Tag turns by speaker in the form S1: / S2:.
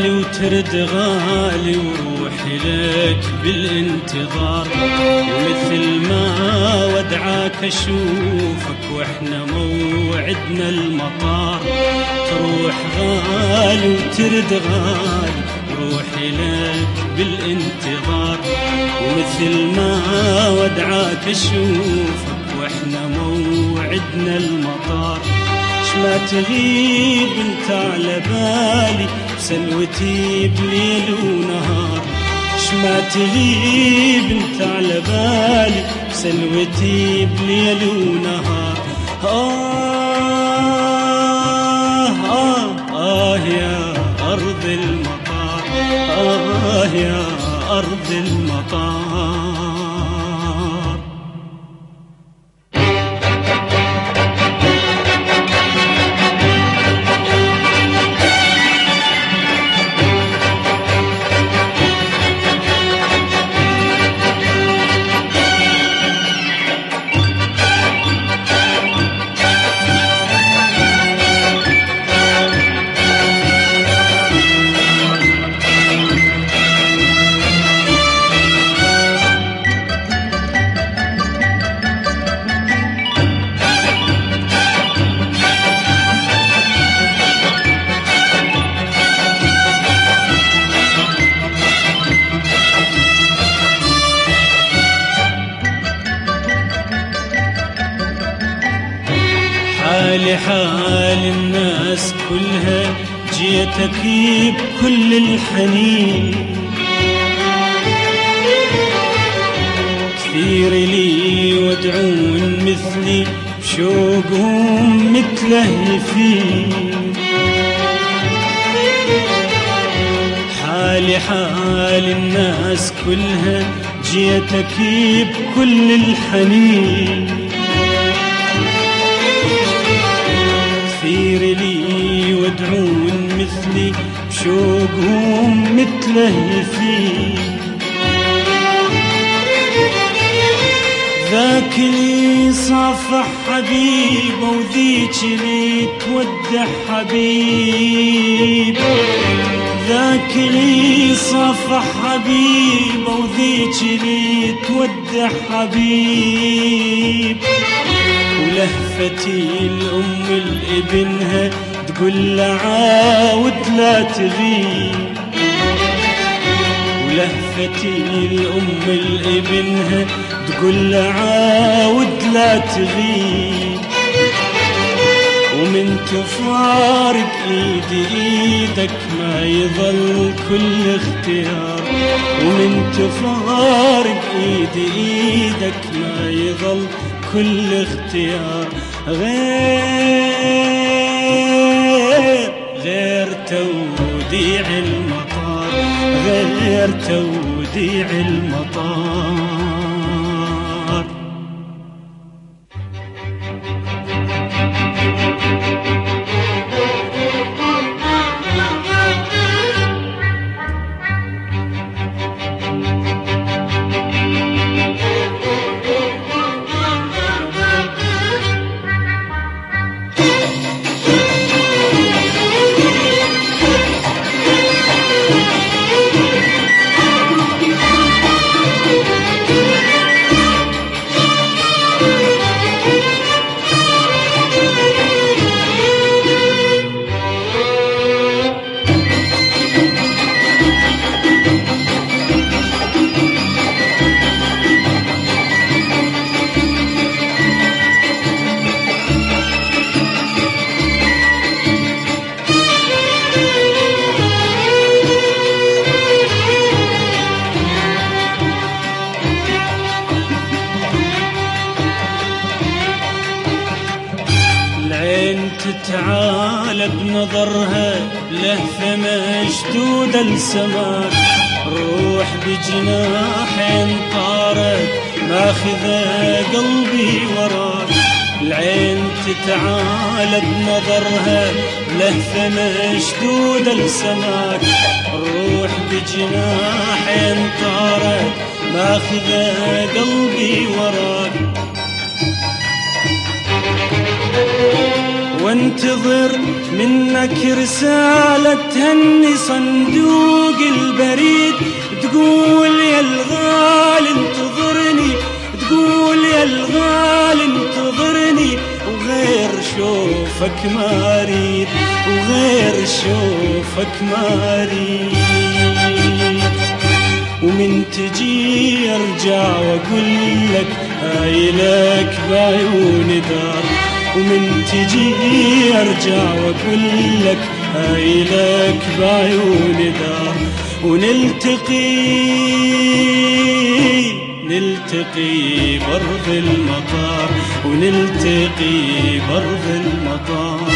S1: غالي وترد غالي وروحي لك بالانتظار، ومثل ما ودعاك اشوفك واحنا موعدنا المطار. تروح غالي وترد غالي وروحي لك بالانتظار، ومثل ما ودعاك اشوفك واحنا موعدنا المطار. ما تغيب انت على بالي بسلوتي بليل ونهار، ما تغيب انت على بالي بسلوتي بليل ونهار. يا أرض المطار، يا أرض المطار. حالي حال الناس كلها جيتك بكل الحنين، كثير لي ودعون مثلي بشوقهم متلهفين. حالي حال الناس كلها جيتك بكل الحنين، كثير لي ودعون مثلي بشوقهم متلهفين. ذاك اللي صافح حبيبه وذيك اللي تودع حبيب، ذاك اللي صافح حبيبه وذيك اللي تودع حبيب. ولهفتي الأم لابنها تقول له عاود لا تغيب، ولهفتي الأم لابنها تقول له عاود لا تغيب. ومن تفارق ايدي ايدك ما يظل كل اختيار، ومن تفارق ايدي ايدك ما يظل كل اختيار. غير توديع المطار، غير توديع المطار. تتعالى بنظرها بلهفة مشدودة لسماك، روح بجناحين طارت ماخذة قلبي وراك. العين تتعالى بنظرها بلهفة مشدودة لسماك، روح بجناحين طارت ماخذة قلبي وراك. وانتظر منك رسالة تهني صندوق البريد، تقول يا الغالي انتظرني، تقول يا الغالي انتظرني، وغير شوفك ما اريد، وغير شوفك ما اريد. ومن تجي ارجع واقول لك هاي لك بعيون دار، ومن تجي ارجع واقول لك هاي لك بعيون دار. نلتقي برض المطار، ونلتقي برض المطار.